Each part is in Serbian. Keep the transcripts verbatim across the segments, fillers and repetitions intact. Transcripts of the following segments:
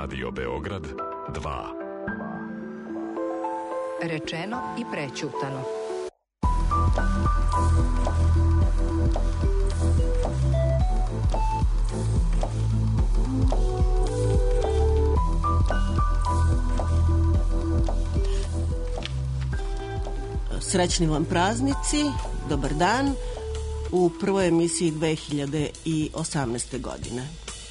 Radio Beograd dva. Rečeno i prećutano. Srećni vam praznici, dobar dan u prvoj emisiji dve hiljade osamnaeste. godine.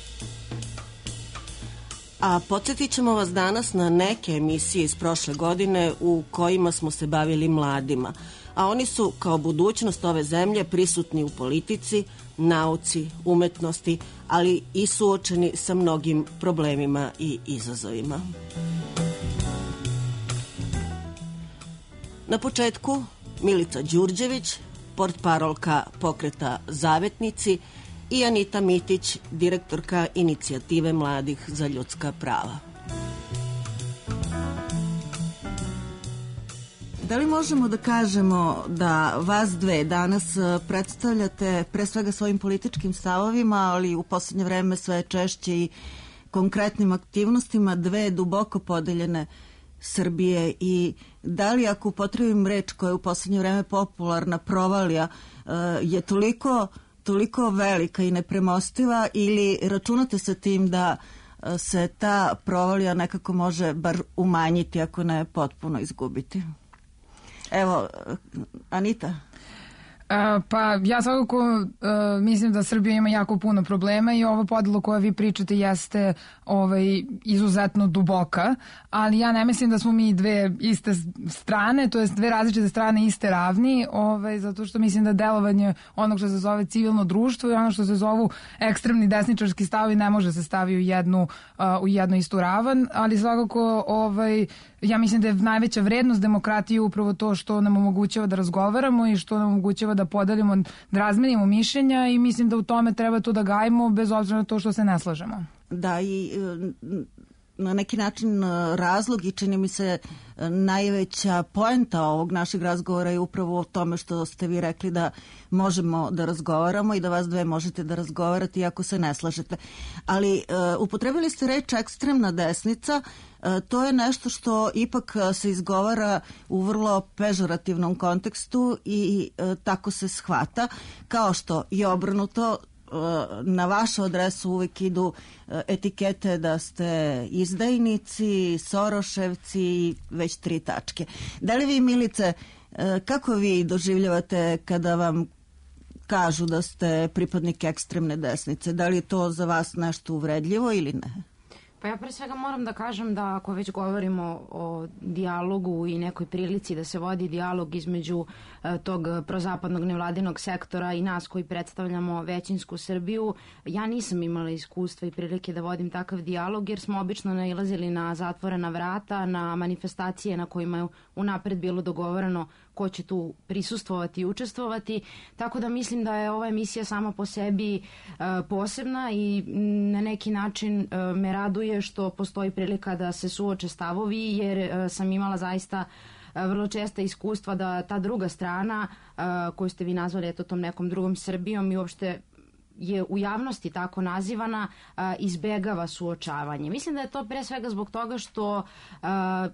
A podsjetit ćemo vas danas na neke emisije iz prošle godine u kojima smo se bavili mladima, a oni su kao budućnost ove zemlje prisutni u politici, nauci, umetnosti, ali i suočeni sa mnogim problemima i izazovima. Na početku Milica Đurđević, portparolka pokreta Zavetnici, i Anita Mitić, direktorka Inicijative mladih za ljudska prava. Da li možemo da kažemo da vas dve danas predstavljate pre svega svojim političkim stavovima, ali u poslednje vreme sve češće i konkretnim aktivnostima dve duboko podeljene Srbije, i da li, ako upotrebim reč koja je u poslednje vreme popularna, provalija, je toliko toliko velika i nepremostiva, ili računate sa tim da se ta provalija nekako može bar umanjiti, ako ne potpuno izgubiti? Evo, Anita. Uh, pa ja svakako uh, mislim da Srbija ima jako puno problema i ovo podelo koje vi pričate jeste ovaj, izuzetno duboka, ali ja ne mislim da smo mi dve iste strane, to jest dve različite strane iste ravni, ovaj, zato što mislim da delovanje onog što se zove civilno društvo i ono što se zovu ekstremni desničarski stavovi ne može se staviti u jednu, uh, u jednu istu ravan, ali svakako ovaj, ja mislim da je najveća vrednost demokratije upravo to što nam omogućava da razgovaramo i što nam omogućava da podelimo, da razmenimo mišljenja, i mislim da u tome treba to da gajimo bez obzira na to što se ne slažemo. Da, i na neki način razlog i čini mi se najveća poenta ovog našeg razgovora je upravo o tome što ste vi rekli, da možemo da razgovaramo i da vas dve možete da razgovarate iako se ne slažete. Ali uh, upotrebili ste reč ekstremna desnica. Uh, to je nešto što ipak se izgovara u vrlo pežorativnom kontekstu i uh, tako se shvata, kao što i obrnuto na vašu adresu uvijek idu etikete da ste izdajnici, Soroševci i već tri tačke. Da li vi, Milice, kako vi doživljavate kada vam kažu da ste pripadnik ekstremne desnice? Da li je to za vas nešto uvredljivo ili ne? Pa ja pre svega moram da kažem da ako već govorimo o dijalogu i nekoj prilici da se vodi dijalog između e, tog prozapadnog nevladinog sektora i nas koji predstavljamo većinsku Srbiju, ja nisam imala iskustva i prilike da vodim takav dijalog, jer smo obično nailazili na zatvorena vrata, na manifestacije na kojima je unapred bilo dogovoreno ko će tu prisustvovati i učestvovati, tako da mislim da je ova emisija sama po sebi e, posebna i na neki način e, me raduje što postoji prilika da se suoče stavovi, jer e, sam imala zaista e, vrlo česta iskustva da ta druga strana e, koju ste vi nazvali eto tom nekom drugom Srbijom i uopšte je u javnosti tako nazivana, a, izbegava suočavanje. Mislim da je to pre svega zbog toga što a,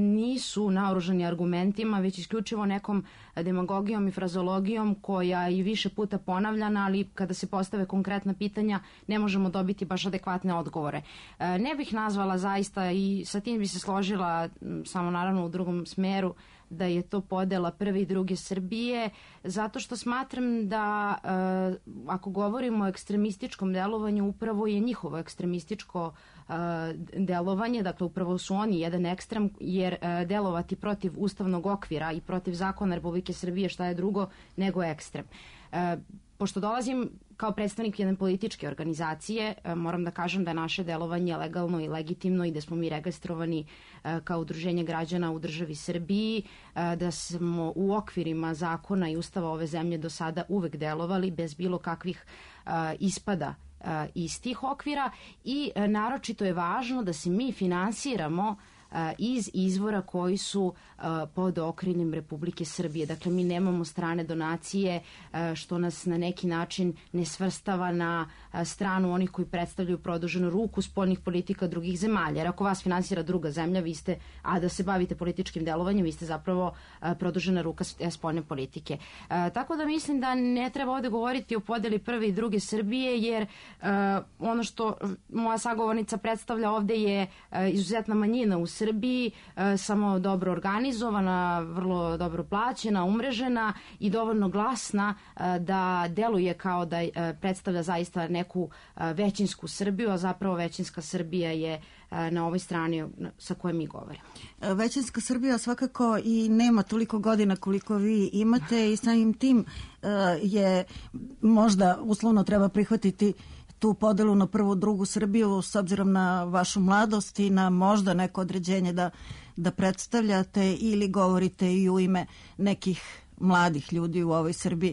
nisu naoružani argumentima, već isključivo nekom demagogijom i frazologijom koja je više puta ponavljana, ali kada se postave konkretna pitanja ne možemo dobiti baš adekvatne odgovore. A, ne bih nazvala zaista, i sa tim bi se složila, samo naravno u drugom smeru, da je to podela prve i druge Srbije, zato što smatram da e, ako govorimo o ekstremističkom delovanju, upravo je njihovo ekstremističko e, delovanje, dakle upravo su oni jedan ekstrem, jer e, delovati protiv ustavnog okvira i protiv zakona Republike Srbije šta je drugo nego ekstrem. E, Pošto dolazim kao predstavnik jedne političke organizacije, moram da kažem da je naše delovanje legalno i legitimno i da smo mi registrovani kao udruženje građana u državi Srbiji, da smo u okvirima zakona i ustava ove zemlje do sada uvek delovali bez bilo kakvih ispada iz tih okvira, i naročito je važno da se mi finansiramo iz izvora koji su pod okriljem Republike Srbije. Dakle, mi nemamo strane donacije, što nas na neki način ne svrstava na stranu onih koji predstavljaju produženu ruku spoljnih politika drugih zemalja. Jer ako vas finansira druga zemlja, vi ste, a da se bavite političkim delovanjem, vi ste zapravo produžena ruka spoljne politike. Tako da mislim da ne treba ovde govoriti o podeli prve i druge Srbije, jer ono što moja sagovornica predstavlja ovde je izuzetna manjina u Srbiji, samo dobro organizovana, vrlo dobro plaćena, umrežena i dovoljno glasna da deluje kao da predstavlja zaista neku većinsku Srbiju, a zapravo većinska Srbija je na ovoj strani sa kojom mi govorimo. Većinska Srbija svakako i nema toliko godina koliko vi imate i samim tim je možda uslovno treba prihvatiti tu podelu na prvu, drugu Srbiju s obzirom na vašu mladost i na možda neko određenje da, da predstavljate ili govorite i u ime nekih mladih ljudi u ovoj Srbiji.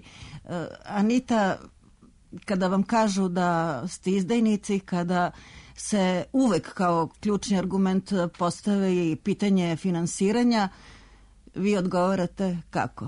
Anita, kada vam kažu da ste izdajnici, kada se uvek kao ključni argument postave i pitanje finansiranja, vi odgovarate kako?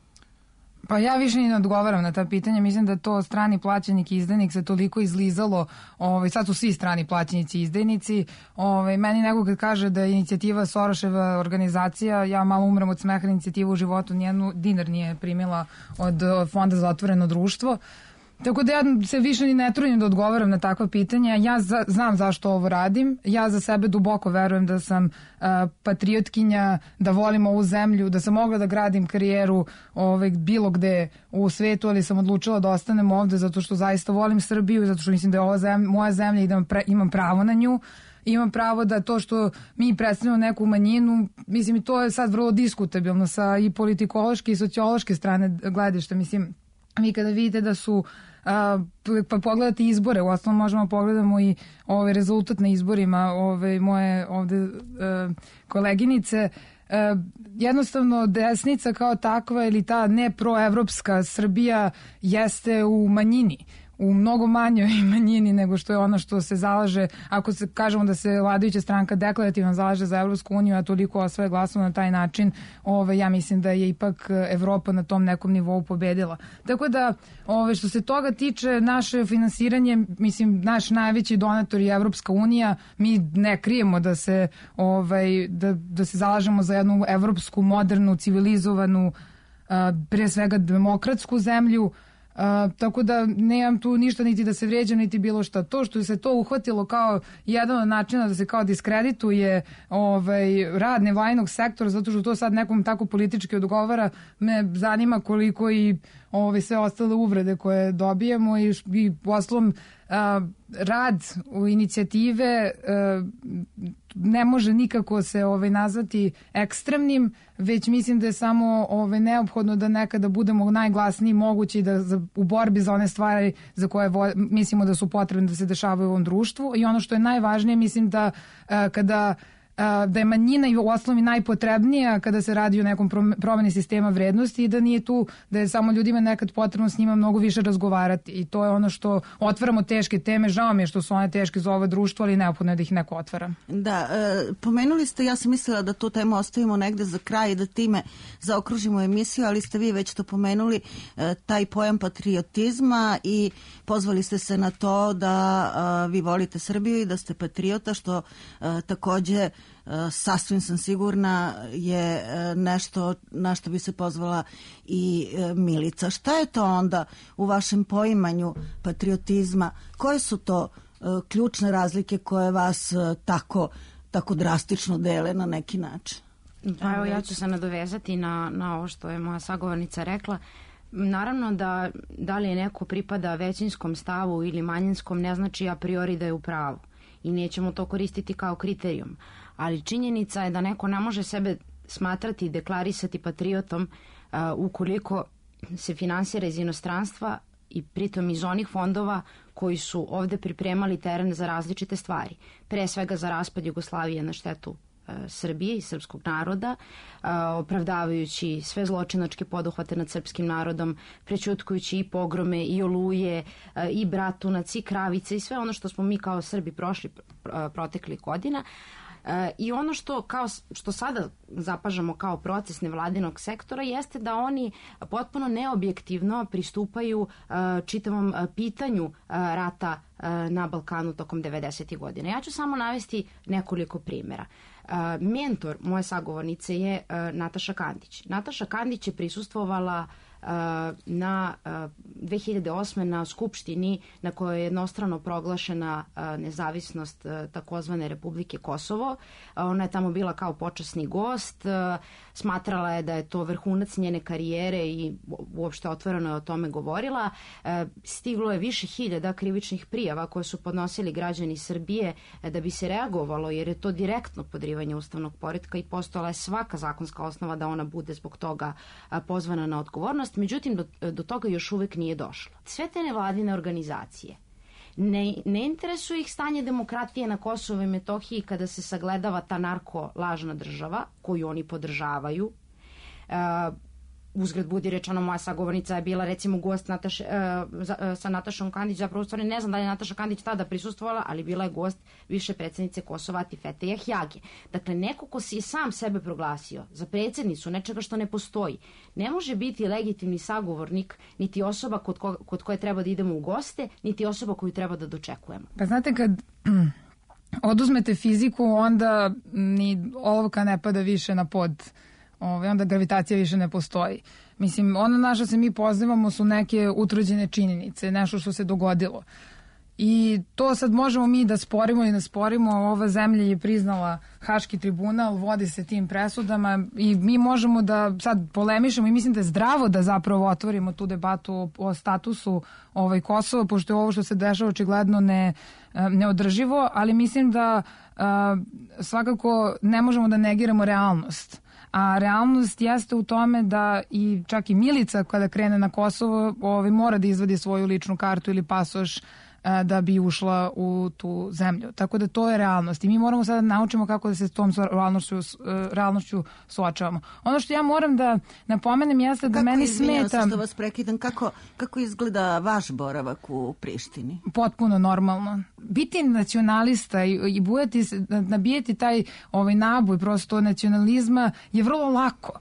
Pa ja više ni ne odgovaram na ta pitanja. Mislim da to strani plaćenik i izdajnik se toliko izlizalo. Ovaj, sad su svi strani plaćenici i izdajnici. Ovaj, meni neko kad kaže da je inicijativa Soroševa organizacija, ja malo umrem od smeha. Inicijativa u životu nijednu dinar nije primila od Fonda za otvoreno društvo. Tako da ja se više ni ne trudim da odgovaram na takva pitanja. Ja za, znam zašto ovo radim. Ja za sebe duboko verujem da sam uh, patriotkinja, da volim ovu zemlju, da sam mogla da gradim karijeru ovaj, bilo gde u svetu, ali sam odlučila da ostanem ovde zato što zaista volim Srbiju, zato što mislim da je ova zemlja, moja zemlja i da imam pravo na nju. Imam pravo da to što mi predstavljamo neku manjinu, mislim i to je sad vrlo diskutabilno sa i politikološke i sociološke strane gledišta. Mislim, vi kada vidite da su Uh, pa pogledati izbore, u osnovu možemo pogledamo i ovaj rezultat na izborima ove moje ovde uh, koleginice, uh, jednostavno desnica kao takva ili ta neproevropska Srbija jeste u manjini, u mnogo manjoj manjini nego što je ono što se zalaže, ako se kažemo da se vladajuća stranka deklarativno zalaže za Evropsku uniju, a toliko osvaja glasova na taj način, ove, ja mislim da je ipak Evropa na tom nekom nivou pobedila. Tako da, ove, što se toga tiče, naše finansiranje, mislim, naš najveći donator je Evropska unija, mi ne krijemo da se, ovaj, da, da se zalažemo za jednu evropsku, modernu, civilizovanu, a, prije svega demokratsku zemlju. Uh, tako da nemam tu ništa niti da se vrijeđam niti bilo šta. To što se to uhvatilo kao jedan od načina da se kao diskredituje ovaj, rad nevladinog sektora, zato što to sad nekom tako politički odgovara, me zanima koliko i ovaj, sve ostale uvrede koje dobijemo i, i poslom uh, rad u inicijative uh, ne može nikako se ovaj, nazvati ekstremnim, već mislim da je samo ovaj, neophodno da nekada budemo najglasniji mogući da za, u borbi za one stvari za koje vo, mislimo da su potrebne da se dešavaju u ovom društvu. I ono što je najvažnije, mislim da uh, kada da je manjina i u osnovi najpotrebnija kada se radi o nekom promeni sistema vrednosti i da nije tu, da je samo ljudima nekad potrebno s njima mnogo više razgovarati i to je ono što otvaramo teške teme, žao mi je što su one teške za ovo društvo, ali neophodno je da ih neko otvara. Da, e, pomenuli ste, ja sam mislila da tu temu ostavimo negde za kraj i da time zaokružimo emisiju, ali ste vi već to pomenuli, e, taj pojam patriotizma i pozvali ste se na to da a, vi volite Srbiju i da ste patriota, što a, takođe sasvim sam sigurna je nešto na što bi se pozvala i Milica. Šta je to onda u vašem poimanju patriotizma? Koje su to ključne razlike koje vas tako, tako drastično dele na neki način? Pa evo, ja ću se nadovezati na, na ovo što je moja sagovornica rekla. Naravno da da li je neko pripada većinskom stavu ili manjinskom ne znači a priori da je u pravu i nećemo to koristiti kao kriterijum. Ali činjenica je da neko ne može sebe smatrati i deklarisati patriotom uh, ukoliko se finansira iz inostranstva i pritom iz onih fondova koji su ovde pripremali teren za različite stvari. Pre svega za raspad Jugoslavije na štetu uh, Srbije i srpskog naroda, uh, opravdavajući sve zločinačke poduhvate nad srpskim narodom, prećutkujući i pogrome, i oluje, uh, i Bratunac, i Kravice i sve ono što smo mi kao Srbi prošli uh, proteklih godina. E, I ono što, kao, što sada zapažamo kao proces nevladinog sektora jeste da oni potpuno neobjektivno pristupaju e, čitavom pitanju e, rata e, na Balkanu tokom devedesetih godina. Ja ću samo navesti nekoliko primjera. E, mentor moje sagovornice je e, Nataša Kandić. Nataša Kandić je prisustvovala na dve hiljade osme. na skupštini na kojoj je jednostrano proglašena nezavisnost takozvane Republike Kosovo. Ona je tamo bila kao počasni gost, smatrala je da je to vrhunac njene karijere i uopšte otvoreno je o tome govorila. Stiglo je više hiljada krivičnih prijava koje su podnosili građani Srbije da bi se reagovalo, jer je to direktno podrivanje ustavnog poretka i postojala je svaka zakonska osnova da ona bude zbog toga pozvana na odgovornost. Međutim, do, do toga još uvek nije došlo. Sve te nevladine organizacije ne, ne interesuje ih stanje demokratije na Kosovu i Metohiji kada se sagledava ta narko lažna država koju oni podržavaju. Uh, Uzgred budi rečeno, moja sagovornica je bila recimo gost Nataš, uh, za, uh, sa Natašom Kandić, zapravo u stvari ne znam da je Nataša Kandić tada prisustvovala, ali bila je gost više predsjednice Kosova Atifete Jahjage. Dakle, neko ko si je sam sebe proglasio za predsjednicu nečega što ne postoji, ne može biti legitimni sagovornik niti osoba kod, ko, kod koje treba da idemo u goste, niti osoba koju treba da dočekujemo. Pa znate, kad oduzmete fiziku, onda ni olovka ne pada više na pod. Ove, onda gravitacija više ne postoji. Mislim, ono na što se mi pozivamo su neke utvrđene činjenice, nešto što se dogodilo. I to sad možemo mi da sporimo i da sporimo. Ova zemlja je priznala Haški tribunal, vodi se tim presudama i mi možemo da sad polemišemo i mislim da je zdravo da zapravo otvorimo tu debatu o, o statusu ovaj, Kosova, pošto je ovo što se dešava očigledno ne, neodrživo, ali mislim da a, svakako ne možemo da negiramo realnost. A realnost jeste u tome da i čak i Milica kada krene na Kosovo ovaj, mora da izvadi svoju ličnu kartu ili pasoš a, da bi ušla u tu zemlju. Tako da to je realnost i mi moramo sada da naučimo kako da se s tom realnošću, realnošću suočavamo. Ono što ja moram da napomenem jeste da kako meni smeta... smeta... Što vas prekidam, kako, kako izgleda vaš boravak u Prištini? Potpuno normalno. Biti nacionalista i, i bujati, nabijeti taj ovaj naboj prosto nacionalizma je vrlo lako.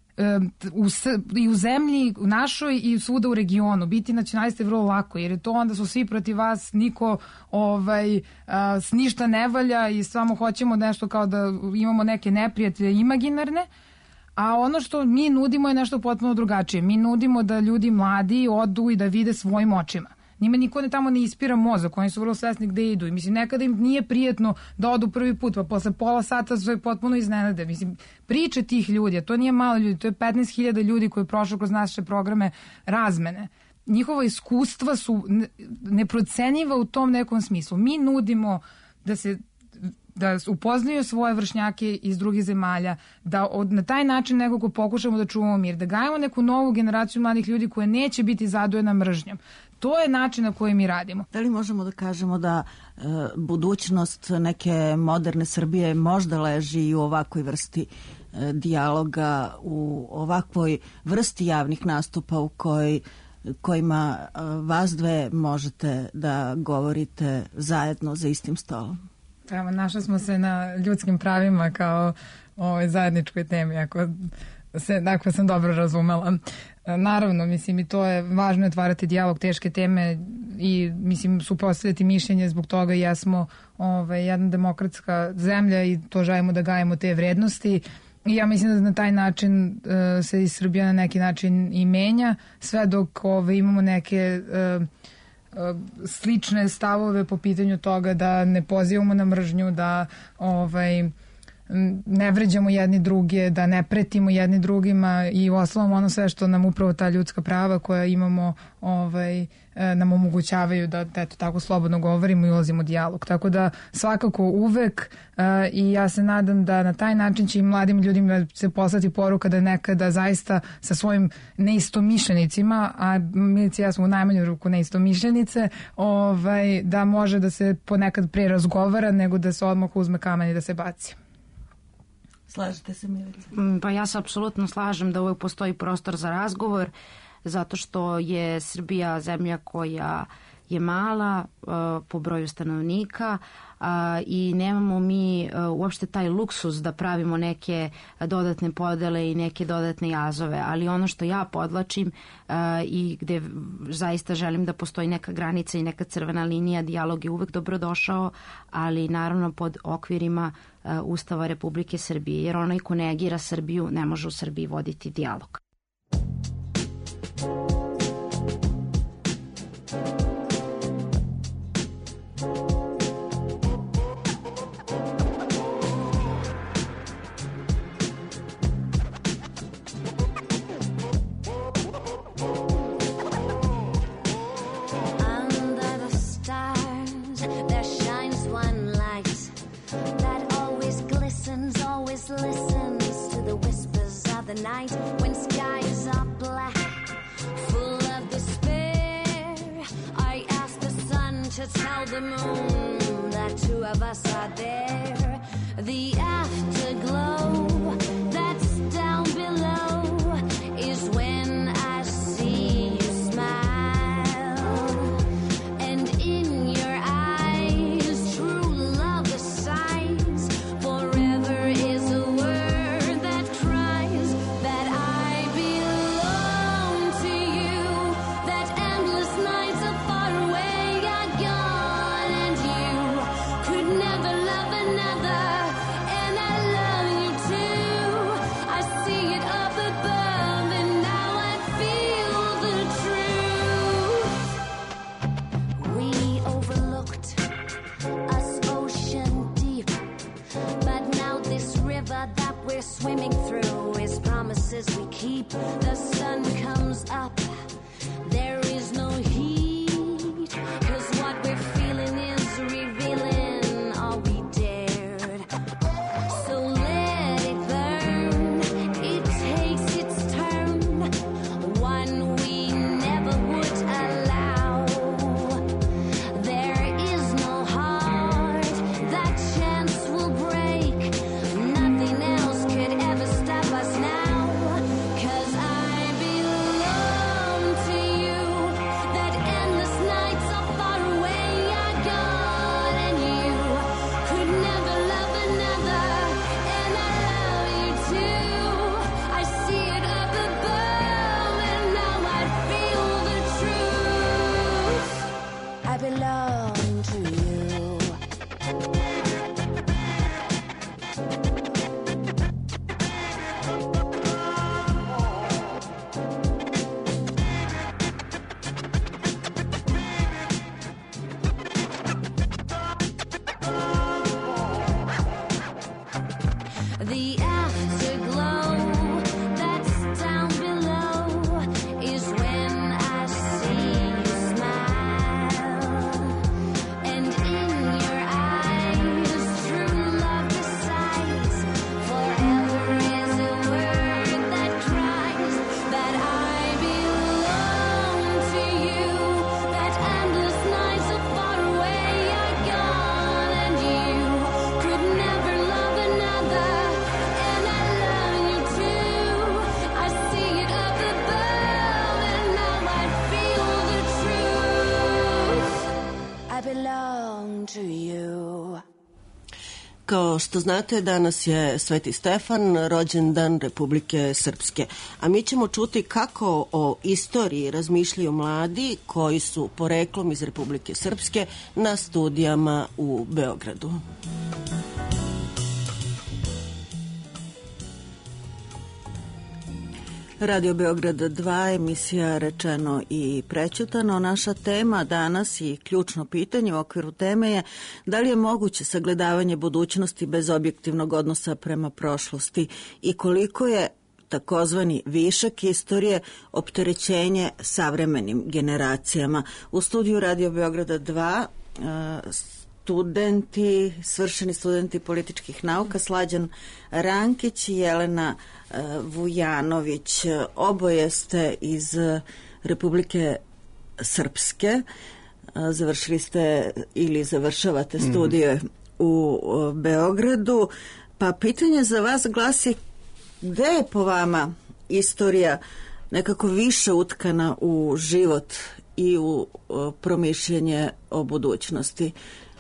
U, i u zemlji u našoj i svuda u regionu biti nacionalista je vrlo lako, jer je to onda su svi protiv vas, niko ovaj, a, ništa ne valja i samo hoćemo nešto kao da imamo neke neprijatelje imaginarne. A ono što mi nudimo je nešto potpuno drugačije. Mi nudimo da ljudi mladi odu i da vide svojim očima. Njima niko ne tamo ne ispira mozak, oni su vrlo svesni gde idu i mislim nekada im nije prijetno da odu prvi put, pa posle pola sata su potpuno iznenade. Mislim, priče tih ljudi, a to nije malo ljudi, to je petnaest hiljada ljudi koji prošlo kroz naše programe razmene. Njihova iskustva su neprocenjiva u tom nekom smislu. Mi nudimo da se da upoznaju svoje vršnjake iz drugih zemalja, da od, na taj način nekako pokušamo da čuvamo mir, da gajemo neku novu generaciju mladih ljudi koje neće biti zadojena mržnjom. To je način na koji mi radimo. Da li možemo da kažemo da e, budućnost neke moderne Srbije možda leži i u ovakvoj vrsti e, dijaloga, u ovakvoj vrsti javnih nastupa u kojoj kojima e, vas dve možete da govorite zajedno za istim stolom? Evo, našli smo se na ljudskim pravima kao ovoj zajedničkoj temi, ako, se, ako sam dobro razumela. Naravno, mislim, i to je važno otvarati dijalog, teške teme i, mislim, suprotstavljati mišljenje, zbog toga i jesmo ovaj, jedna demokratska zemlja i to želimo da gajemo te vrednosti. I ja mislim da na taj način uh, se i Srbija na neki način i menja, sve dok ovaj, imamo neke... Uh, slične stavove po pitanju toga da ne pozivamo na mržnju, da ovaj, ne vređamo jedni druge, da ne pretimo jedni drugima i uostalom ono sve što nam upravo ta ljudska prava koja imamo ovaj, nam omogućavaju da eto, tako slobodno govorimo i ulazimo u dijalog. Tako da svakako uvek uh, i ja se nadam da na taj način će i mladim ljudima se poslati poruka da nekada zaista sa svojim neistomišljenicima, a Milici ja smo u najmanju ruku neistomišljenice, ovaj, da može da se ponekad pre razgovara nego da se odmah uzme kamen i da se baci. Slažete se, Milica? Pa ja se apsolutno slažem da uvek postoji prostor za razgovor, zato što je Srbija zemlja koja je mala uh, po broju stanovnika, a, i nemamo mi a, uopšte taj luksuz da pravimo neke dodatne podele i neke dodatne jazove, ali ono što ja podlačim a, i gde zaista želim da postoji neka granica i neka crvena linija, dijalog je uvek dobrodošao, ali naravno pod okvirima a, Ustava Republike Srbije, jer onaj ko negira Srbiju ne može u Srbiji voditi dijalog. Listens to the whispers of the night when skies are black, full of despair. I ask the sun to tell the moon that two of us are there. The afterglow that's down below is when I see you smile, and in your eyes true love is sighs. Forever is a word that cries that I belong to you, that endless nights are far away are gone, and you could never love another, and I love you too. I see it up above, and now I feel the truth. We overlooked us ocean deep, but now this river that we're swimming through is promises we keep. The sun comes up, there is no heat, 'cause what we're feeling is revealing all we dared. So let it burn, it takes its turn, one we never would allow. There is no heart that chance will break, nothing else could ever stop us now, 'cause I belong to you, that endless nights are far away are gone, and you could never love another, and I love you too. I see it up above, and now I feel the truth. I belong to you. The afterglow that's down below is when I see you smile, and in your eyes true love decides. Forever is a word that cries that I belong to you, that endless nights are far away are gone, and you could never love another, and I love you too. I see it up above, and now I feel the truth. I belong to you. Kao što znate, danas je Sveti Stefan, rođendan Republike Srpske. A mi ćemo čuti kako o istoriji razmišljaju mladi koji su poreklom iz Republike Srpske na studijama u Beogradu. Radio Beograd dva, emisija Rečeno i prećutano. Naša tema danas i ključno pitanje u okviru teme je da li je moguće sagledavanje budućnosti bez objektivnog odnosa prema prošlosti i koliko je takozvani višak istorije opterećenje savremenim generacijama. U studiju Radio Beograda dva studenti, svršeni studenti političkih nauka, Slađan Rankić i Jelena Vujanović. Oboje ste iz Republike Srpske. Završili ste ili završavate studije mm. u Beogradu. Pa pitanje za vas glasi, gde je po vama istorija nekako više utkana u život i u promišljanje o budućnosti?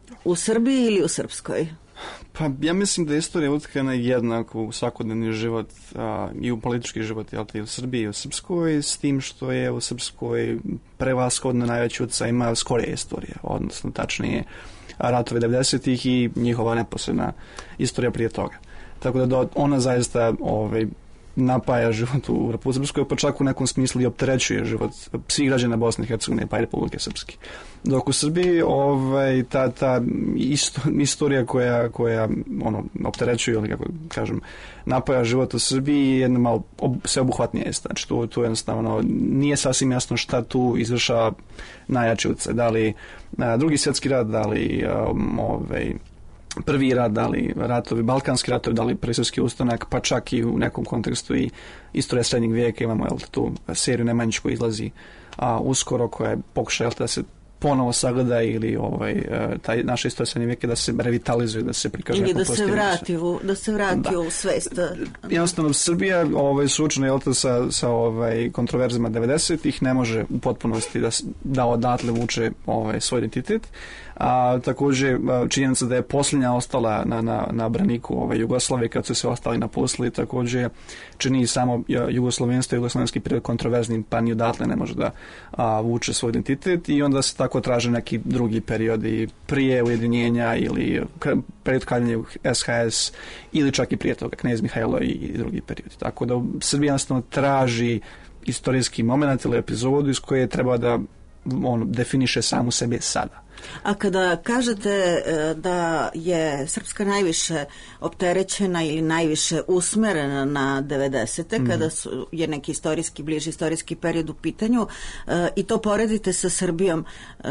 U Srbiji ili u Srpskoj? Pa ja mislim da je istorija utkana jednako u svakodnevni život a, i u politički život, jel te, i u Srbiji i u Srpskoj, s tim što je u Srpskoj prevashodno najveći utjecaj ima skorija istorija, odnosno tačnije ratovi devedesetih i njihova neposredna istorija prije toga. Tako da ona zaista ovaj, napaja život u Republike Srpskoj, pa čak u nekom smislu i opterećuje život svih građana Bosne i Hercegovine pa i Republike Srpske. Dok u Srbiji ovaj, ta, ta isto, istorija koja, koja ono, opterećuje, ili kako kažem, napaja život u Srbiji je jedna malo ob, sveobuhvatnija. Znači, tu, tu jednostavno nije sasvim jasno šta tu izvršava najjači utjecaj. Da li a, drugi svjetski rat, da li um, ovaj, prvi rat, da li ratovi, balkanski ratovi, da li prvi svjetski ustanak, pa čak i u nekom kontekstu i istorija srednjeg vijeka. Imamo jel, tu seriju Nemanjić koja izlazi a, uskoro, koja je pokušaj da se ponovo sagleda ili ovaj, taj naša istorija srednjeg vijeka da se revitalizuje, da se prikaže. Ili da se vrati u, da se vrati da. u svest. Jednostavno, Srbija ovaj, suočena jel, sa, sa ovaj, kontroverzama devedesetih ne može u potpunosti da, da odatle vuče ovaj, svoj identitet. A također činjenica da je posljednja ostala na, na, na braniku ovaj, Jugoslavije kad su se ostali napustili, također čini samo jugoslovenstvo i jugoslovenski period kontroverznim, pa ni odatle ne može da a, vuče svoj identitet i onda se tako traže neki drugi periodi prije ujedinjenja ili period kaljanja u S H S ili čak i prije toga Knez Mihajlo i, i drugi periodi. Tako da Srbija jednostavno traži istorijski moment ili epizodu iz koje treba da on definiše samu sebe sada. A kada kažete da je Srpska najviše opterećena ili najviše usmerena na devedesete, mm. kada su, je neki istorijski, bliži istorijski period u pitanju i to poredite sa Srbijom,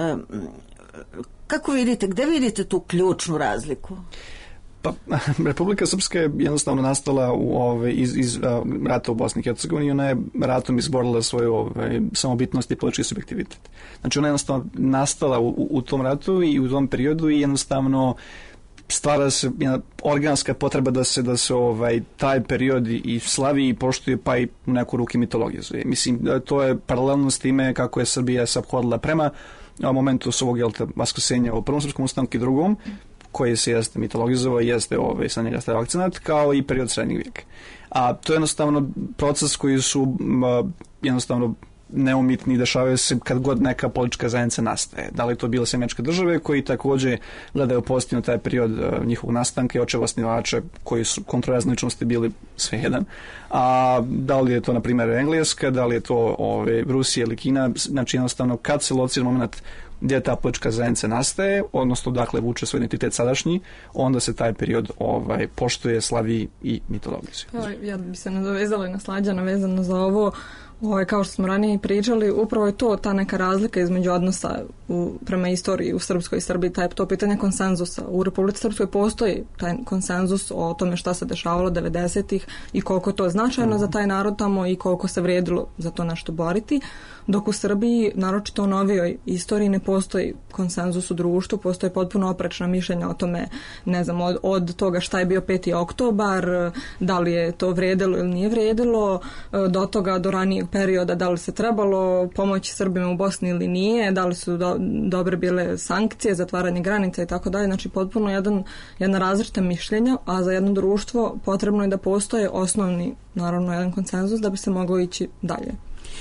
kako vidite, gde vidite tu ključnu razliku? Pa, Republika Srpska je jednostavno nastala u, ove, iz, iz uh, rata u Bosni i Hercegovini i ona je ratom izborila svoju ove, samobitnost i politički subjektivitet. Znači ona je jednostavno nastala u, u, u tom ratu i u tom periodu i jednostavno stvara se jedna organska potreba da se, da se ovaj, taj period i slavi i poštuje pa i u neku ruki mitologizuje. Mislim, to je paralelno s time kako je Srbija se ophodila prema momentu svog vaskrsenja u prvom srpskom ustanku i drugom, koji se jeste mitologizovao i jeste ovaj, sa njega stavio akcenat, kao i period srednjeg vijeka. A to je jednostavno proces koji su uh, jednostavno neumitni, dešavaju se kad god neka politička zajednica nastaje. Da li to bile Američke države koji također gledaju pozitivno taj period uh, njihovog nastanka i očeva osnivača koji su kontroverzni ličnosti bili sve jedan. A da li je to na primjer Engleska, da li je to ove, Rusija ili Kina, znači jednostavno kad se locira moment gdje ta politička zajednica nastaje, odnosno dakle vuče svoj identitet sadašnji, onda se taj period ovaj, poštuje, slavi i mitologizuje. Ja bi se nadovezala i na Slađana vezano za ovo. Ovaj, kao što smo ranije pričali, upravo je to ta neka razlika između odnosa u, prema istoriji u Srpskoj i Srbiji, taj, to pitanje konsenzusa. U Republici Srpskoj postoji taj konsenzus o tome šta se dešavalo devedesetih i koliko je to značajno mm. za taj narod tamo i koliko se vrijedilo za to nešto boriti. Dok u Srbiji, naročito u novijoj istoriji, ne postoji konsenzus u društvu, postoje potpuno oprečna mišljenja o tome, ne znam, od, od toga šta je bio peti oktobar, da li je to vrijedilo ili nije vrijedilo, do toga, do ranijeg perioda, da li se trebalo pomoći Srbima u Bosni ili nije, da li su do, dobre bile sankcije, zatvaranje granica i tako dalje. Znači, potpuno jedan, jedna različita mišljenja, a za jedno društvo potrebno je da postoje osnovni, naravno, jedan konsenzus da bi se moglo ići dalje.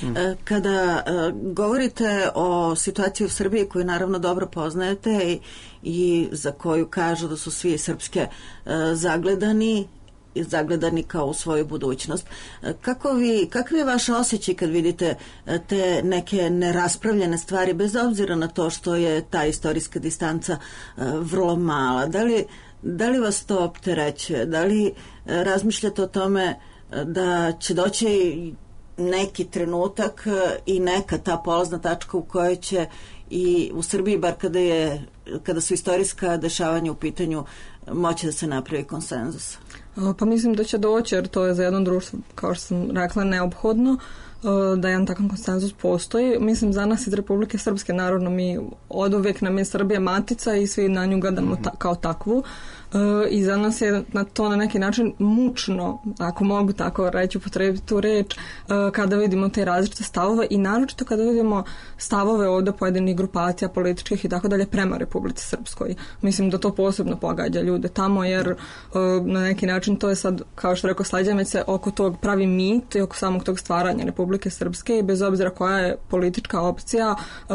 Kada uh, govorite o situaciji u Srbiji koju naravno dobro poznajete i, i za koju kažu da su svi srpske uh, zagledani zagledani kao u svoju budućnost. Kako vi, kakav je vaš osjećaj kad vidite te neke neraspravljene stvari, bez obzira na to što je ta istorijska distanca uh, vrlo mala? Da li, da li vas to opterećuje? Da li uh, razmišljate o tome da će doći neki trenutak i neka ta polazna tačka u kojoj će i u Srbiji, bar kada, je, kada su istorijska dešavanja u pitanju, moći da se napravi konsenzus? Pa mislim da će doći, jer to je za jedno društvo, kao što sam rekla, neophodno da jedan takav konsenzus postoji. Mislim, za nas iz Republike Srpske, naravno, mi od uvijek nam je Srbija matica i svi na nju gledamo ta, kao takvu. i za nas je na to na neki način mučno, ako mogu tako reći, upotrebiti tu reč, kada vidimo te različite stavove i naročito kada vidimo stavove ovde pojedinih grupacija političkih i tako dalje prema Republici Srpskoj. Mislim da to posebno pogađa ljude tamo, jer na neki način to je sad, kao što rekao Slađan, se oko tog pravi mit i oko samog tog stvaranja Republike Srpske i bez obzira koja je politička opcija,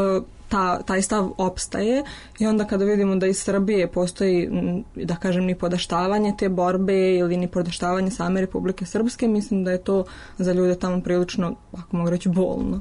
Ta, taj stav opstaje i onda kada vidimo da iz Srbije postoji, da kažem, ni podaštavanje te borbe ili ni podaštavanje same Republike Srpske, mislim da je to za ljude tamo prilično, ako mogu reći, bolno.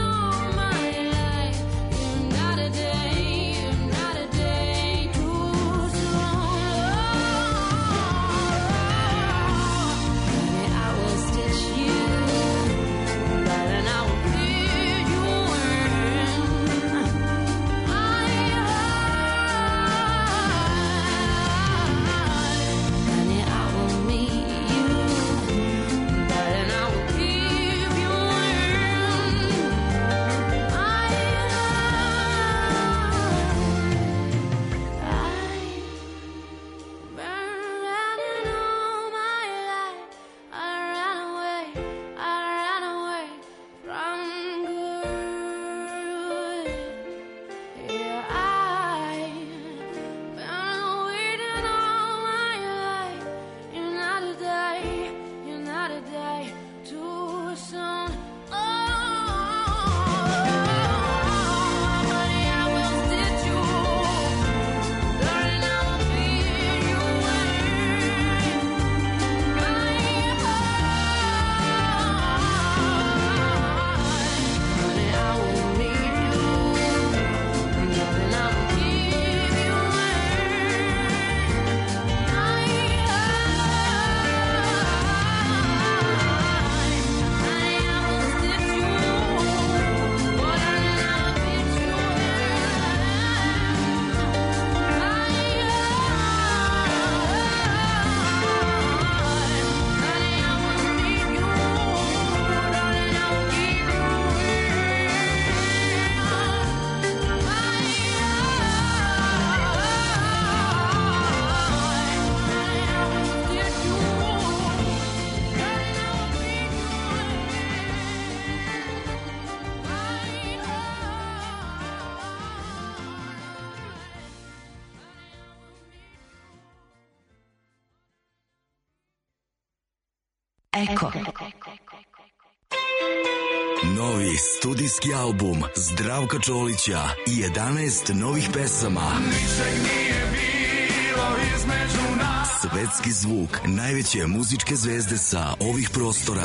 Ooh. Eko. Novi studijski album Zdravka Čolića i jedanaest novih pesama. Ničeg nije bilo između nas. Svetski zvuk najveće muzičke zvezde sa ovih prostora.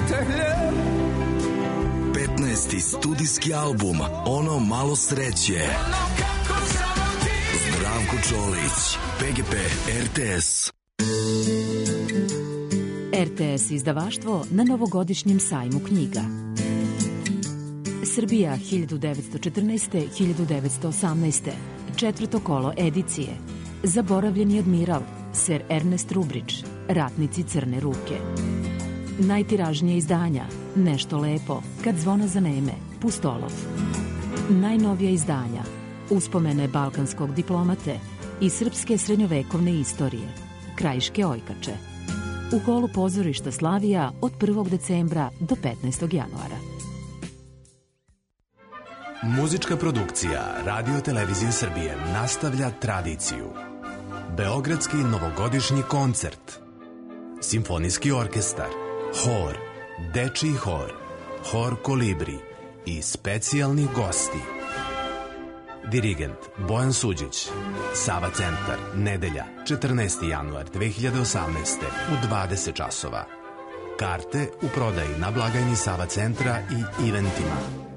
petnaesti studijski album Ono malo sreće. Zdravko Čolić, P G P R T S. R T S izdavaštvo na novogodišnjem sajmu knjiga. Srbija hiljadu devetsto četrnaeste do hiljadu devetsto osamnaeste. Četvrto kolo edicije. Zaboravljeni admiral, ser Ernest Rubrić, Ratnici crne ruke. Najtiražnije izdanja, Nešto lepo, Kad zvona zaneme, Pustolov. Najnovija izdanja, Uspomene balkanskog diplomate i srpske srednjovekovne istorije, Krajiške ojkače. U holu pozorišta Slavija od prvog decembra do petnaestog januara. Muzička produkcija Radio Televizije Srbije nastavlja tradiciju. Beogradski novogodišnji koncert, Simfonijski orkestar, hor, dečiji hor, hor Kolibri i specijalni gosti. Dirigent Bojan Suđić. Sava centar, nedelja, četrnaesti januar dve hiljade osamnaeste u dvadeset časova. Karte u prodaji na blagajni Sava centra i eventima.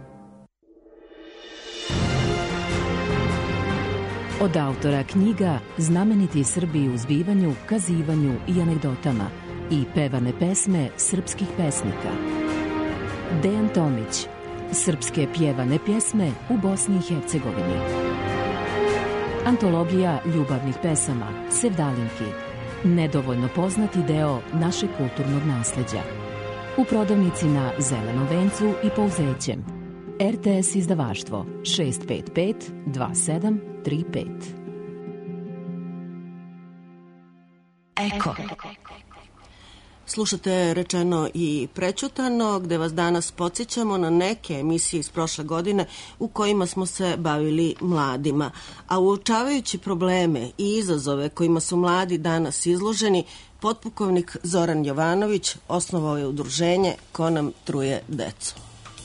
Od autora knjiga Znameniti Srbi u zbivanju, kazivanju i anegdotama i pevane pesme srpskih pesnika. Dejan Tomić. Srpske pjevane pjesme u Bosni i Hercegovini. Antologija ljubavnih pesama Sevdalinki. Nedovoljno poznati deo našeg kulturnog nasleđa. U prodavnici na Zelenom vencu i Pouzećem. R T S izdavaštvo šest pet pet dva sedam tri pet. Eko. Slušate Rečeno i prećutano, gde vas danas podsjećamo na neke emisije iz prošle godine u kojima smo se bavili mladima. A uočavajući probleme i izazove kojima su mladi danas izloženi, potpukovnik Zoran Jovanović osnovao je udruženje Ko nam truje decu.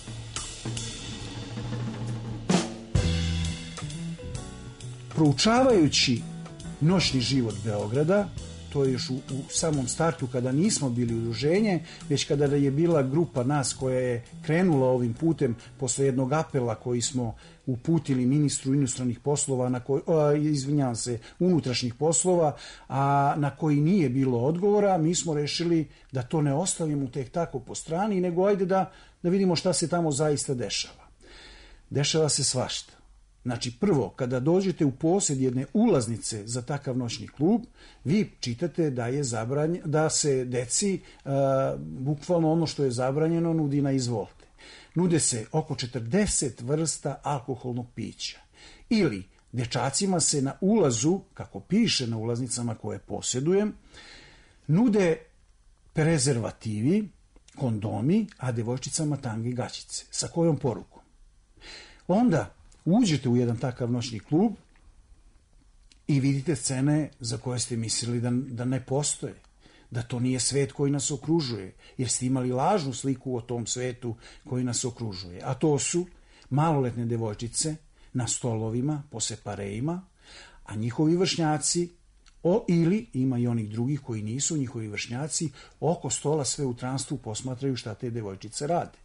Proučavajući noćni život Beograda, to je još u, u samom startu kada nismo bili udruženje, već kada je bila grupa nas koja je krenula ovim putem posle jednog apela koji smo uputili ministru inostranih poslova, na koj, a, izvinjavam se, unutrašnjih poslova, a na koji nije bilo odgovora, mi smo rešili da to ne ostavimo tek tako po strani, nego ajde da, da vidimo šta se tamo zaista dešava. Dešava se svašta. Znači, prvo, kada dođete u posjed jedne ulaznice za takav noćni klub, vi čitate da je zabranjeno, da se deci uh, bukvalno ono što je zabranjeno nudi na izvolite. Nude se oko četrdeset vrsta alkoholnog pića. Ili dečacima se na ulazu, kako piše na ulaznicama koje posjedujem, nude prezervativi, kondomi, a devojčicama tange gaćice. Sa kojom porukom? Onda uđete u jedan takav noćni klub i vidite scene za koje ste mislili da, da ne postoje, da to nije svet koji nas okružuje, jer ste imali lažnu sliku o tom svetu koji nas okružuje. A to su maloletne devojčice na stolovima po separejima, a njihovi vršnjaci, o, ili ima i onih drugih koji nisu njihovi vršnjaci, oko stola sve u transtvu posmatraju šta te devojčice rade.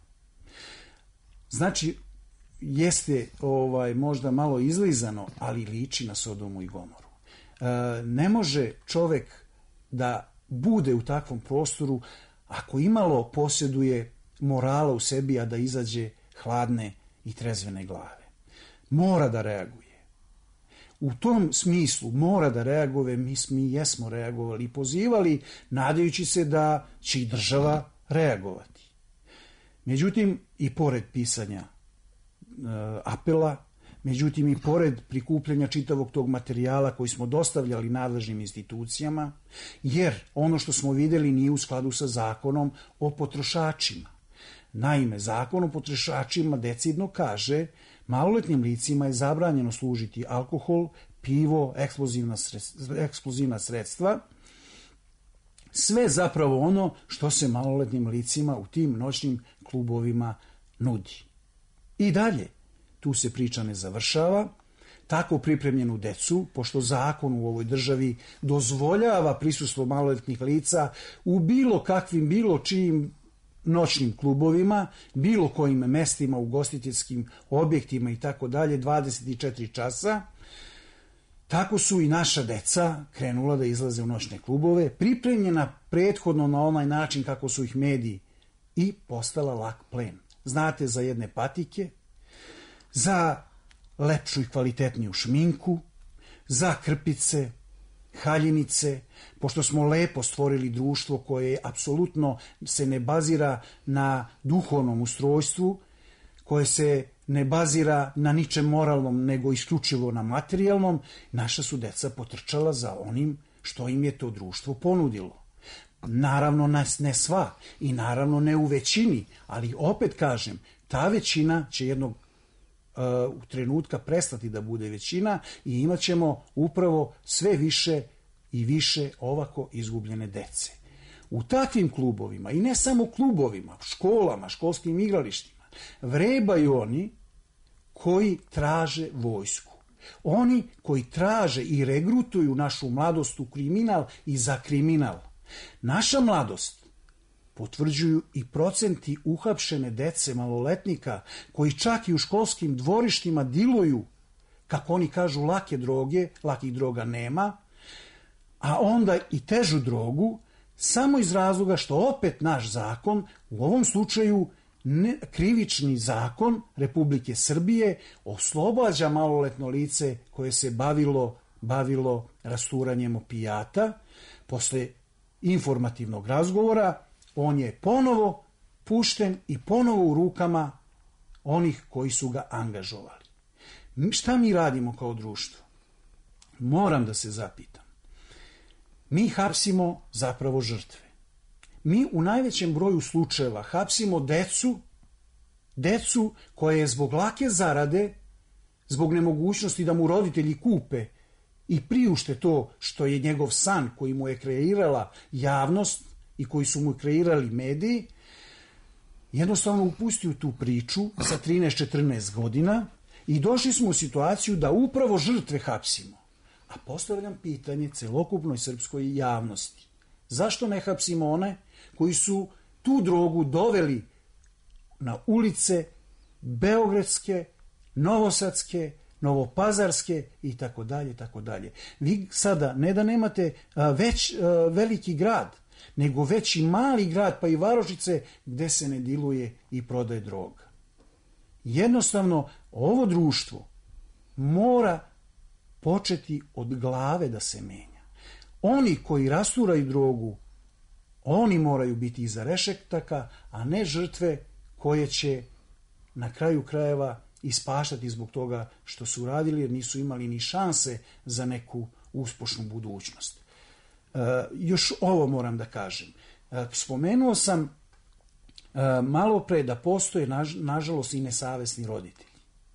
Znači, jeste ovaj, možda malo izlizano, ali liči na Sodomu i Gomoru. E, ne može čovek da bude u takvom prostoru ako imalo posjeduje morala u sebi, a da izađe hladne i trezvene glave. Mora da reaguje. U tom smislu mora da reaguje, mi, mi jesmo reagovali i pozivali, nadajući se da će i država reagovati. Međutim, i pored pisanja apela, međutim i pored prikupljanja čitavog tog materijala koji smo dostavljali nadležnim institucijama, jer ono što smo videli nije u skladu sa zakonom o potrošačima. Naime, zakon o potrošačima decidno kaže maloletnim licima je zabranjeno služiti alkohol, pivo, eksplozivna sredstva, eksplozivna sredstva sve zapravo ono što se maloletnim licima u tim noćnim klubovima nudi. I dalje, tu se priča ne završava. Tako pripremljenu decu, pošto zakon u ovoj državi dozvoljava prisustvo maloletnih lica u bilo kakvim, bilo čijim noćnim klubovima, bilo kojim mestima, ugostiteljskim objektima i tako dalje, dvadeset četiri časa, tako su i naša deca krenula da izlaze u noćne klubove, pripremljena prethodno na onaj način kako su ih mediji, i postala lak plen. Znate, za jedne patike, za lepšu i kvalitetniju šminku, za krpice, haljinice, pošto smo lepo stvorili društvo koje apsolutno se ne bazira na duhovnom ustrojstvu, koje se ne bazira na ničem moralnom, nego isključivo na materijalnom, naša su deca potrčala za onim što im je to društvo ponudilo. Naravno ne sva i naravno ne u većini, ali opet kažem, ta većina će jednog u trenutka prestati da bude većina i imat ćemo upravo sve više i više ovako izgubljene dece. U takvim klubovima, i ne samo klubovima, školama, školskim igralištima, vrebaju oni koji traže vojsku. Oni koji traže i regrutuju našu mladost u kriminal i za kriminal. Naša mladost potvrđuju i procenti uhapšene dece maloletnika koji čak i u školskim dvorištima diluju, kako oni kažu, lake droge, lakih droga nema, a onda i težu drogu, samo iz razloga što opet naš zakon, u ovom slučaju ne, krivični zakon Republike Srbije, oslobađa maloletno lice koje se bavilo, bavilo rasturanjem opijata. Posle informativnog razgovora on je ponovo pušten i ponovo u rukama onih koji su ga angažovali. Šta mi radimo kao društvo? Moram da se zapitam. Mi hapsimo zapravo žrtve. Mi u najvećem broju slučajeva hapsimo decu, decu koja je zbog lake zarade, zbog nemogućnosti da mu roditelji kupe i priušte to što je njegov san koji mu je kreirala javnost i koji su mu kreirali mediji, jednostavno upusti u tu priču sa trinaest četrnaest godina i došli smo u situaciju da upravo žrtve hapsimo. A postavljam pitanje celokupnoj srpskoj javnosti. Zašto ne hapsimo one koji su tu drogu doveli na ulice beogradske, novosadske, novopazarske i tako dalje, tako dalje. Vi sada ne da nemate već veliki grad, nego već i mali grad, pa i varošice gde se ne diluje i prodaje droga. Jednostavno, ovo društvo mora početi od glave da se menja. Oni koji rasturaju drogu, oni moraju biti iza rešetaka, a ne žrtve koje će na kraju krajeva ispaštati zbog toga što su radili, jer nisu imali ni šanse za neku uspešnu budućnost. E, još ovo moram da kažem. E, spomenuo sam e, malo pre da postoje, naž, nažalost, i nesavesni roditelji.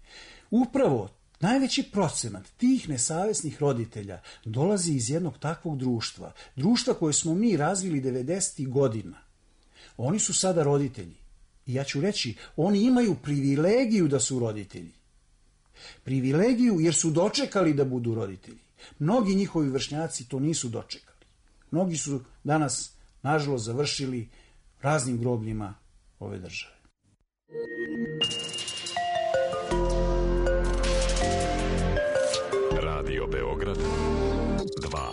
Upravo najveći procenat tih nesavesnih roditelja dolazi iz jednog takvog društva. Društva koje smo mi razvili devedesetih godina. Oni su sada roditelji. I ja ću reći, oni imaju privilegiju da su roditelji. Privilegiju jer su dočekali da budu roditelji. Mnogi njihovi vršnjaci to nisu dočekali. Mnogi su danas, nažalost, završili raznim grobljima ove države. Radio Beograd dva.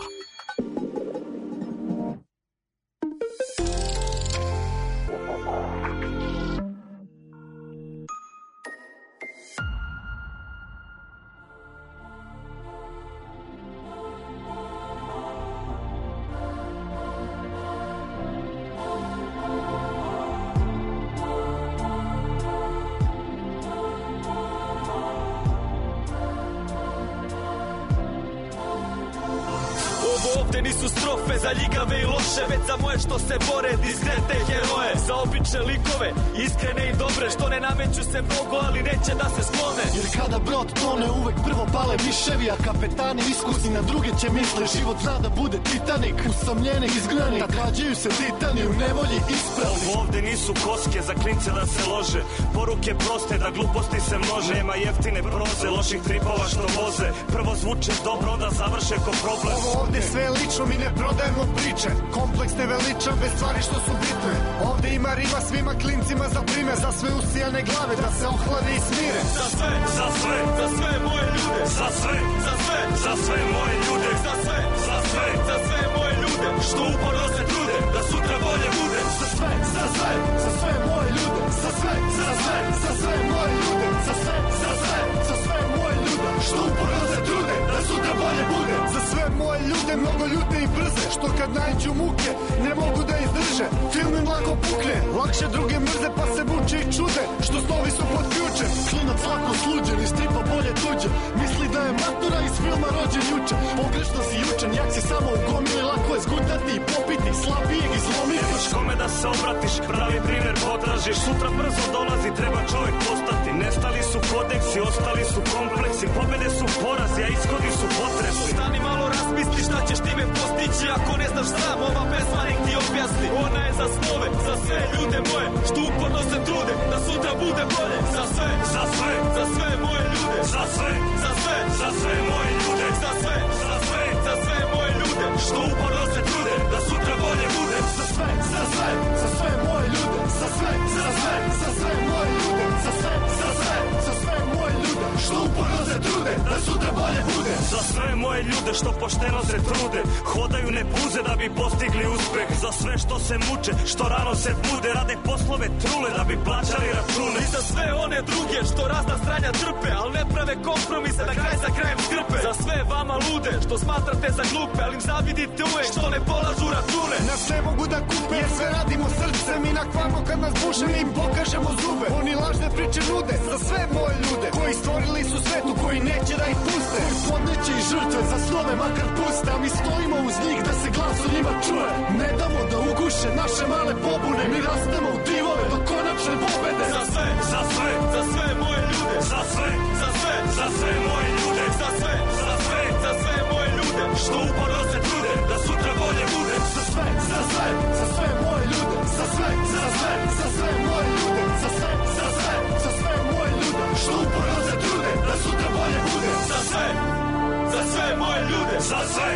Ovde nisu strofe za ljigave i loše, već za moje što se bore, diskretne heroje. Za obične likove, iskrene i dobre, što ne nameću se mnogo, ali neće da se sklone. Jer kada brod tone uvek prvo pale miševi, a kapetani iskusni na druge će misle. Život zna da bude Titanik, usamljenik izgnanik, tad rađaju se titani u nevolji ispravni. Ovde nisu koske za klince da se lože, poruke proste da gluposti se množe. Nema jeftine proze, loših tripova što voze, prvo zvuče dobro, onda završe ko problem. Ovo ovde sve je lično, mi ne prodajemo priče, kompleksne veličan bez stvari što su bitne. Ovde ima rima svima klincima za prime, za sve usijane glave da se ohlade i smire. Za sve, za sve, za sve moje ljude, za sve, za sve, za sve moje ljude, za sve, za sve, za sve moje ljude, što uporno se trude da sutra bolje bude. Za sve, za sve, za sve moje ljude, za sve, za sve, za sve moje ljude, za sve, za sve, za sve moje ljude, što uporno se trude da sutra bolje bude. Za sve moje ljude, mnogo ljute i brze, što kad nađu muke ne mogu da izdrže. Film im lako pukne, lakše druge mrze pa se muče i čude, što snovi su pod ključem. Klinac lako sluđen, iz stripa bolje tuđe, misli da je matura iz filma rođen juče. Pogrešno si jučen, jak si samo u gomili, lako je zgutati i popiti, slabijeg i zlomiti. Nemaš kome da se obratiš, pravi primjer potražiš, sutra brzo dolazi, treba čovjek postati. Nestali su kodeksi, ostali su kompleksi, pobjede su porazi, a ishodi su potresi. Stani malo razmisli šta ćeš time postići, ako ne znaš sam, ova pesma nek ti objasni. Ona je za snove, za sve ljude moje, što uporno se trude da sutra bude bolje. Za sve, za sve, za sve moje ljude, za sve, za sve, za sve moje ljude, za sve, za sve, za sve moje ljude, što uporno se trude da sutra bolje bude. Za sve, za sve, za sve moje ljude, za sve, za sve, za sve moje ljude, za sve, za sve, za sve moje ljude, što uporno se trude da sutra bolje bude. Za sve moje ljude što pošteno se trude, hodaju ne puze da bi postigli uspeh. Za sve što se muče, što rano se bude, rade poslove trule da bi plaćali račune. I za sve one druge što razna stranja trpe, al ne prave kompromise da kraj za krajem skrpe. Za sve vama lude što smatrate za glupe, ali im zavidite uvek što ne polažu račune. Na sve mogu da kupe, jer sve radimo srcem i na kvamo kad nas buše mi im pokažemo zube. Oni lažne priče nude za sve moje ljude, koji stvorili su svetu, koji neće da ih puste, koji podneće i žrtve za snove makar puste, a mi stojimo uz njih da se glas o njima čuje. Ne damo da uguše naše male pobune, mi rastemo u divove do konačne pobede. Za sve, za sve, za sve moje ljude, za sve, za sve, za sve moje ljude, za sve, za sve, za sve moje ljude, što uporno se trude da sutra bolje bude. Za sve, za sve, za sve moje ljude, za sve, za sve, za sve moje ljude, za sve, za sve, za sve moje ljude, što uporno se trude da sutra bolje bude. Za sve, za sve moje ljude, za sve,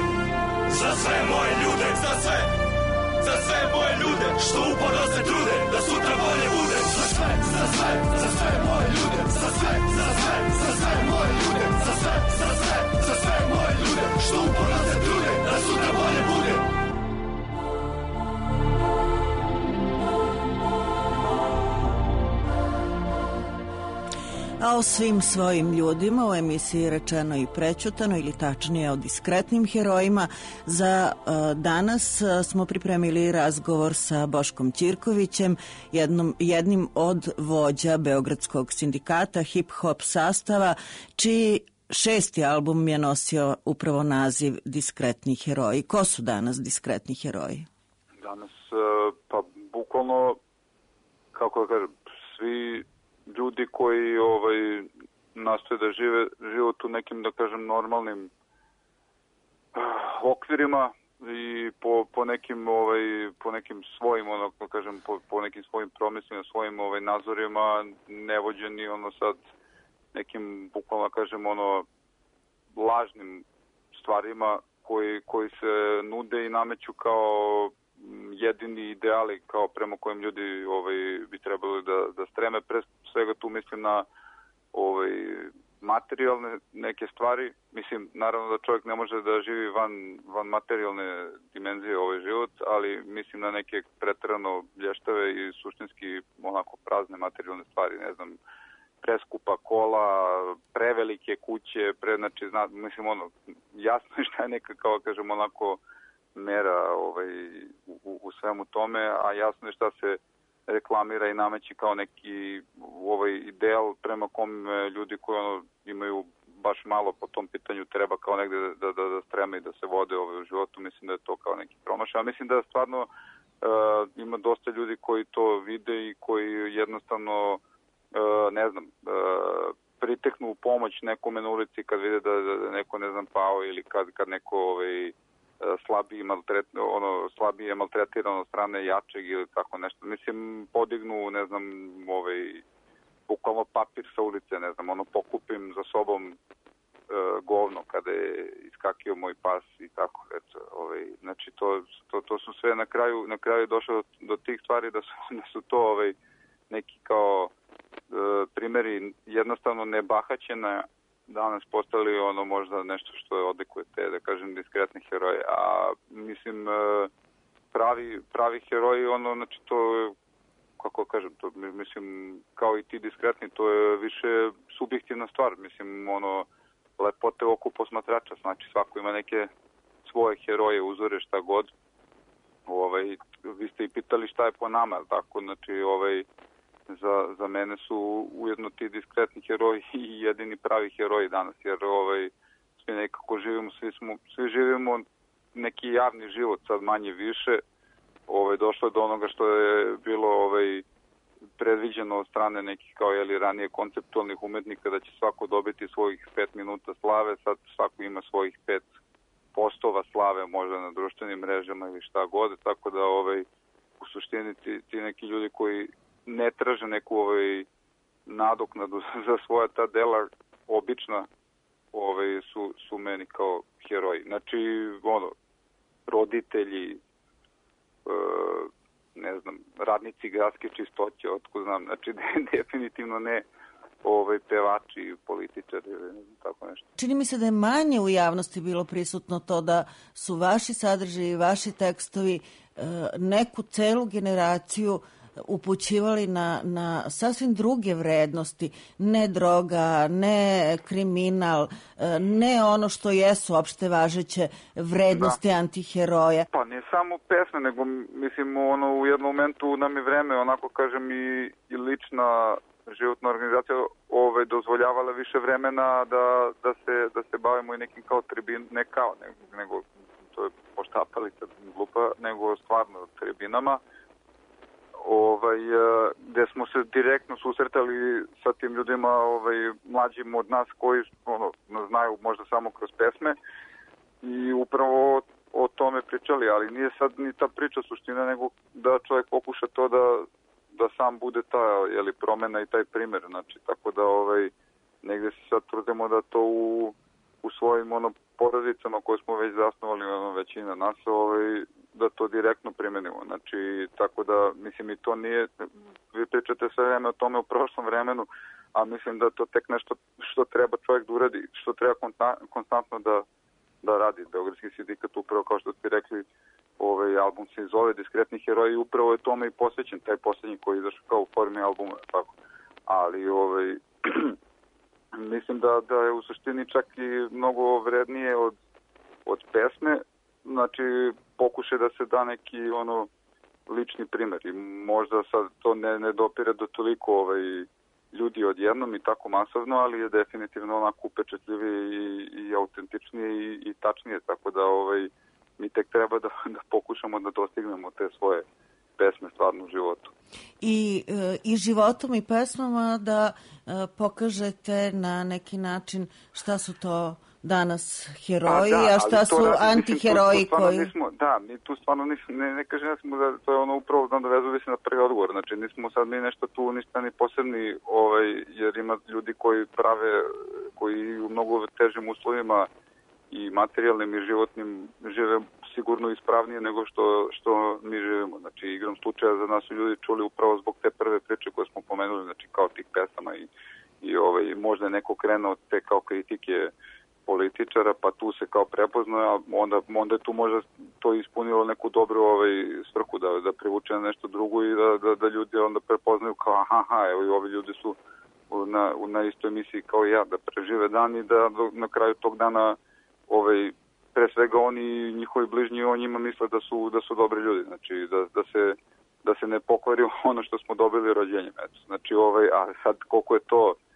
za sve moje ljude, za sve, za sve moje ljude, što uporno se trude da sutra bolje bude. Za sve, za sve, za sve moje ljude, za sve, za sve, za sve moje ljude, za sve, za sve, za sve moje ljude, što uporno se trude da sutra bolje bude. A o svim svojim ljudima u emisiji Rečeno i prećutano, ili tačnije o diskretnim herojima, za uh, danas uh, smo pripremili razgovor sa Boškom Ćirkovićem, jednom, jednim od vođa Beogradskog sindikata hip-hop sastava, čiji šesti album je nosio upravo naziv Diskretni heroji. Ko su danas diskretni heroji? Danas, uh, pa bukvalno, kako da kažem, svi ljudi koji ovaj nastoje da žive život u nekim, da kažem, normalnim uh, okvirima i po, po nekim ovaj po nekim svojim, ono, da kažem, po, po nekim svojim promislima, svojim ovaj nazorima, ne vođeni ono sad nekim, bukvalno da kažem, ono lažnim stvarima koji koji se nude i nameću kao jedini ideali kao prema kojim ljudi ovaj bi trebali da da streme. Pre svega tu mislim na ovaj materijalne neke stvari. Mislim, naravno da čovjek ne može da živi van van materijalne dimenzije ovaj život, ali mislim na neke preterano blještave i suštinski onako prazne materijalne stvari, ne znam, preskupa kola, prevelike kuće, pre, znači, zna, mislim, ono, jasno je šta je neka, kao kažem, onako mera ovaj, u, u svemu tome, a jasno je šta se reklamira i nameći kao neki ovaj ideal prema kom ljudi koji ono imaju baš malo po tom pitanju treba kao negde da, da, da streme i da se vode ovaj, u životu, mislim da je to kao neki promašaj. Mislim da stvarno uh, ima dosta ljudi koji to vide i koji jednostavno, uh, ne znam, uh, priteknu u pomoć nekome na ulici kad vide da, da neko, ne znam, pao ili kad, kad neko ovaj, slabiji, maltret, ono, slabije maltretirano od strane jačeg ili tako nešto. Mislim, podignu, ne znam, ovaj, bukvalno papir sa ulice, ne znam, ono, pokupim za sobom e, govno kada je iskakio moj pas i tako, eto, ovaj, znači, to, to, to su sve na kraju, na kraju došlo do, do tih stvari da su, da su to ovaj, neki kao e, primjeri jednostavno nebahaćena danas postali ono možda nešto što je odlikuje te, da kažem, diskretne heroje. A mislim, pravi, pravi heroji, ono, znači to je, kako kažem, to, mislim, kao i ti diskretni, to je više subjektivna stvar. Mislim, ono, lepote oku posmatrača, znači svako ima neke svoje heroje, uzore, šta god. Ovaj, vi ste i pitali šta je po nama, tako, znači, ovaj, Za, za mene su ujedno ti diskretni heroji i jedini pravi heroji danas, jer ovaj, svi nekako živimo, svi, smo, svi živimo neki javni život, sad manje više. Ovaj, došlo je do onoga što je bilo ovaj, predviđeno od strane nekih kao jeli, ranije konceptualnih umetnika da će svako dobiti svojih pet minuta slave, sad svako ima svojih pet postova slave možda na društvenim mrežama ili šta god, tako da ovaj, u suštini ti, ti neki ljudi koji ne traže neku ovaj, nadoknadu za svoja ta dela, obična ovaj, su, su meni kao heroji. Znači, ono, roditelji, e, ne znam, radnici gradske čistoće, otko znam, znači definitivno ne ovaj, pevači, političari, ne znam, tako nešto. Čini mi se da je manje u javnosti bilo prisutno to da su vaši sadržaji, vaši tekstovi e, neku celu generaciju upućivali na, na sasvim druge vrednosti, ne droga, ne kriminal, ne ono što jesu opšte važeće vrednosti da. Antiheroja. Pa ne samo pesme, nego mislim ono u jednom momentu nam je vreme, onako kažem i, i lična životna organizacija ovaj, dozvoljavala više vremena da, da, se, da se bavimo i nekim kao tribin, ne kao, nego, nego to je poštapalica glupa, nego stvarno tribinama. Ovaj, gde smo se direktno susretali sa tim ljudima ovaj, mlađim od nas koji ono, znaju možda samo kroz pesme i upravo o tome pričali, ali nije sad ni ta priča suština, nego da čovjek pokuša to da, da sam bude ta jeli, promena i taj primjer. Znači, tako da ovaj, negde se sad trudimo da to u, u svojim ono, porodicama koje smo već zasnovali, ono, većina nas, ovaj, da to direktno primenimo. Znači, tako da, mislim, i to nije, vi pričate sve vreme o tome u prošlom vremenu, a mislim da to tek nešto što treba čovjek da uradi, što treba konstantno da, da radi. Beogradski sindikat upravo, kao što ste rekli, ovaj album se zove Diskretni heroji, upravo je tome i posvećen, taj posljednji koji je izašao kao u formi albuma, tako. Ali, ovaj, mislim da, da je u suštini čak i mnogo vrednije od, od pesme, znači, pokušaj da se da neki ono lični primjer i možda sad to ne, ne dopire do toliko ovaj, ljudi odjednom i tako masovno, ali je definitivno onako upečetljivije i, i autentičnije i, i tačnije, tako da ovaj, mi tek treba da, da pokušamo da dostignemo te svoje pesme stvarno u životu. I, i životom i pesmama da pokažete na neki način šta su to danas heroji, a, da, a šta su radi, antiheroji mislim, tu, tu koji... Nismo, da, mi tu stvarno nismo, ne, ne kažem smo da to je ono upravo znam da vezuje se na prvi odgovor, znači nismo sad mi nešto tu ništa ni posebni, ovaj, jer ima ljudi koji prave, koji u mnogo težim uslovima i materijalnim i životnim žive sigurno ispravnije nego što, što mi živimo. Znači igram slučaja za nas su ljudi čuli upravo zbog te prve priče koje smo pomenuli, znači kao tih pesama i, i ovaj, možda je neko krenuo od te kao kritike političara, pa tu se kao prepoznaje, a onda, onda je tu možda to ispunilo neku dobru ovaj, svrhu da, da privuče na nešto drugo i da, da, da ljudi onda prepoznaju kao aha, evo i ovi ljudi su na, na istoj emisiji kao ja, da prežive dan i da na kraju tog dana ovaj, pre svega oni i njihovi bližnji o njima misle da su, da su dobri ljudi, znači da, da, se, da se ne pokvari ono što smo dobili rođenjem. Eto. Znači, ovaj, a sad koliko je to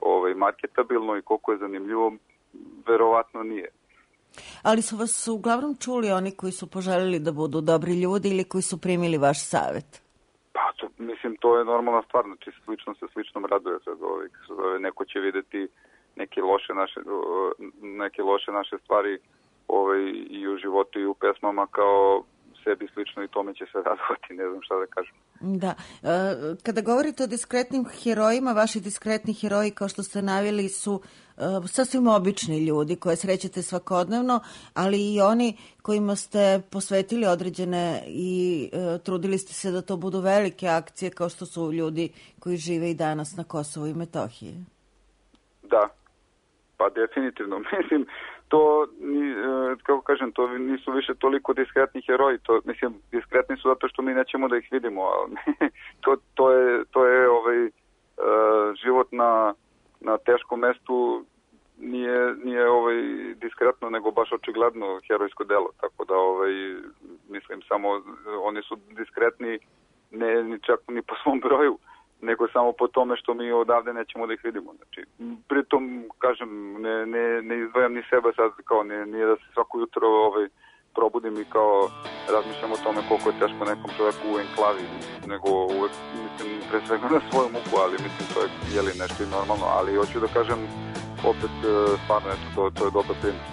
ovaj, marketabilno i koliko je zanimljivo, verovatno nije. Ali su vas uglavnom čuli oni koji su poželjeli da budu dobri ljudi ili koji su primili vaš savjet? Pa, to, mislim, to je normalna stvar, znači slično se sličnom raduje. Sad, ovaj, neko će videti neke loše naše, neke loše naše stvari ovaj, i u životu i u pesmama kao sebi slično i tome će se radovati, ne znam šta da kažem. Da. Kada govorite o diskretnim herojima, vaši diskretni heroji, kao što ste naveli, su sasvim obični ljudi koje srećete svakodnevno, ali i oni kojima ste posvetili određene i trudili ste se da to budu velike akcije, kao što su ljudi koji žive i danas na Kosovu i Metohiji. Da, pa definitivno. Mislim, to, kako kažem, to nisu više toliko diskretni heroji, to, mislim, diskretni su zato što mi nećemo da ih vidimo, ali to, to je, to je ovaj, uh, život na, na teškom mestu nije, nije ovaj, diskretno, nego baš očigledno herojsko delo, tako da ovaj, mislim, samo oni su diskretni ne ni čak ni po svom broju, nego samo po tome što mi odavde nećemo da ih vidimo. Znači, pritom, kažem, ne, ne, ne izdvajam ni sebe sad, kao ne, nije da se svako jutro ovaj, probudim i kao razmišljam o tome koliko je teško nekom čovjeku u enklavi, nego uvek, mislim, pre svega na svoju muku, ali mislim, to je jeli nešto i normalno, ali hoću da kažem, opet, stvarno, eto, to, to je dobar primjer.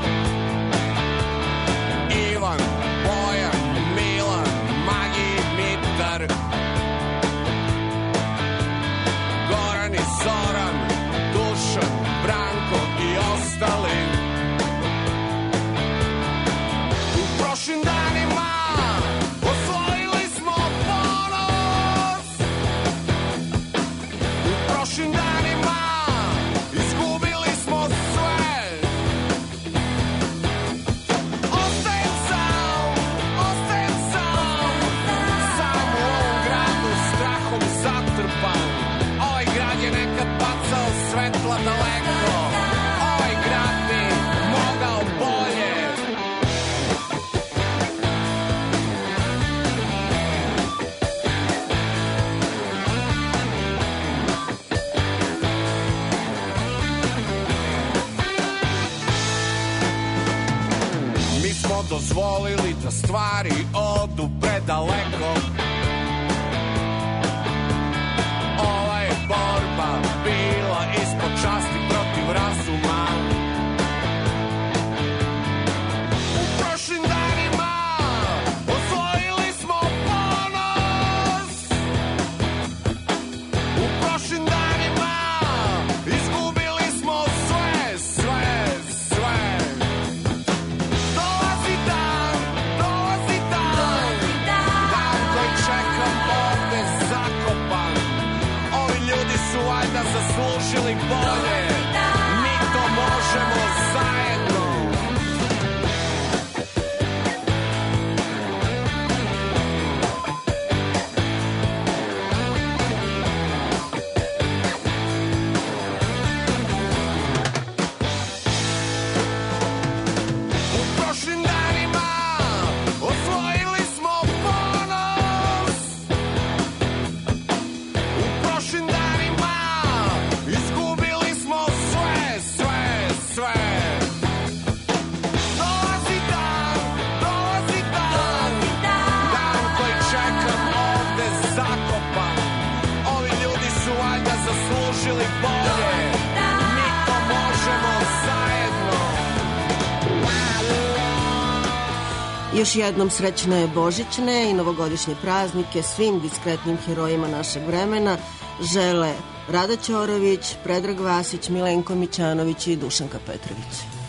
Ivan, Bojan, Milan, Magi, Mitar, Goran i Zoran, Dušan, Branko i ostali. U prošlim danima osvojili smo ponos. U prošlim danima izgubili smo sve. Ostajem sam, ostajem sam, sam u ovom gradu strahom zatrpan. Ovaj grad je nekad bacao svetla daleko, ovaj grad bi mogao bolje. Mi smo dozvolili da stvari odu predaleko. Ova je borba bila ispod časti protiv razuma. U prošlim danima osvojili smo ponos. U prošlim danima izgubili smo sve, sve, sve. Dolazi dan, dolazi dan, dan koji čekam ovde zakopan. Ovi ljudi su valjda zaslužili bolje. Mi to možemo zajedno. U prošlim danima osvojili smo ponos. U prošlim danima izgubili smo sve, sve, sve. Dolazi dan, dolazi dan, dan koji čekam ovde zakopan. Ovi ljudi su valjda zaslužili bolje. Mi to možemo zajedno. Još jednom srećne božićne i novogodišnje praznike svim diskretnim herojima našeg vremena žele Rada Ćorović, Predrag Vasić, Milenko Mićanović i Dušanka Petrović.